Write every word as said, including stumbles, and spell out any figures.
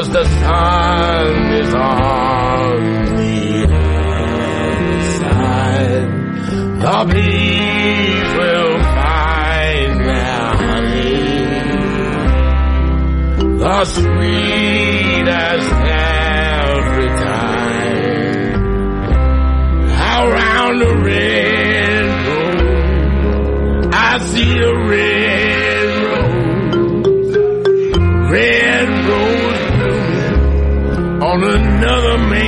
'cause the sun is on the other side. The bees will find their honey, the sweetest every time. Around the red road, I see a red rose, red rose blooming on another man.